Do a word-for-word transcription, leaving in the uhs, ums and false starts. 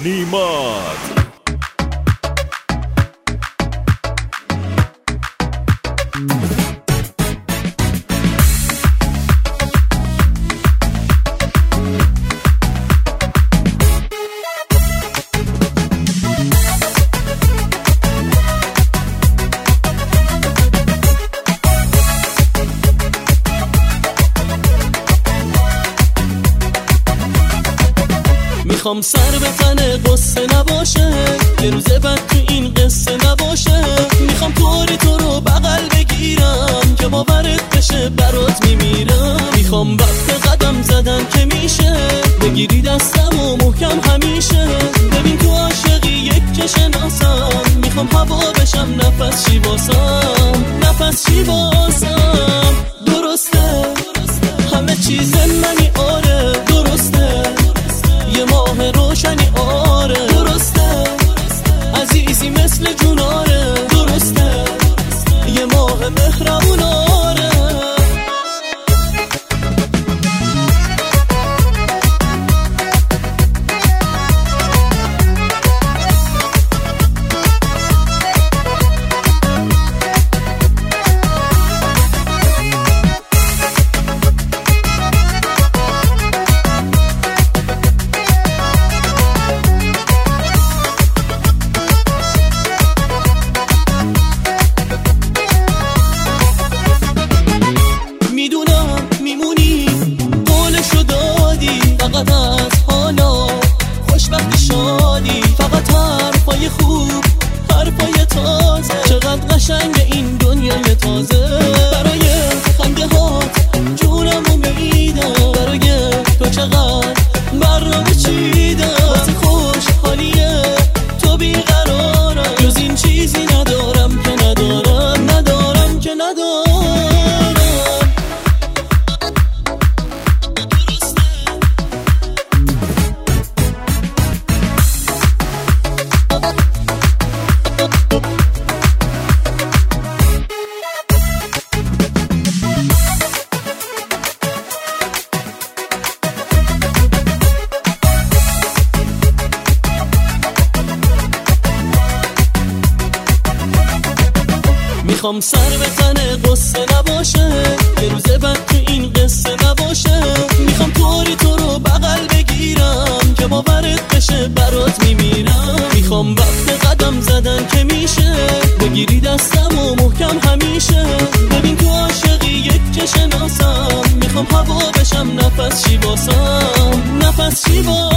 نیماد. میخوام سر به تن قصه نباشه، یه روز بعد تو این قصه نباشه. میخوام طوری تو رو بغل بگیرم که باورت بشه برات میمیرم. میخوام وقت قدم زدن که میشه بگیری دستم و محکم همیشه. ببین تو عاشقی یک که شناسم، میخوام هوا بشم نفس چی واسم، نفس چی واسم. درسته همه چیز منی، آره درسته یه ماه روشنی، آره درسته عزیزی مثل جوناره، درسته یه ماه مهربون، آره. فقط از حالا خوشبختی شادی، فقط حرفای خوب حرفای تازه. چقدر قشنگ این دنیای تازه، برای خنده هات جونمو میدم، برای تو چقدر برنامه چیدم. واسه خوشحالیه تو بیقرارم، جز این چیزی ندارم که ندارم، ندارم که ندارم. میخوام سر به تن قصه نباشه، یه روز بعد تو این قصه نباشه. میخوام طوری تو رو بغل بگیرم که باورت بشه برات میمیرم. میخوام وقت قدم زدن که میشه بگیری دستم و محکم همیشه. ببین تو عاشقی یک که شناسم، میخوام هوا بشم نفس چی واسم، نفس چی واسم.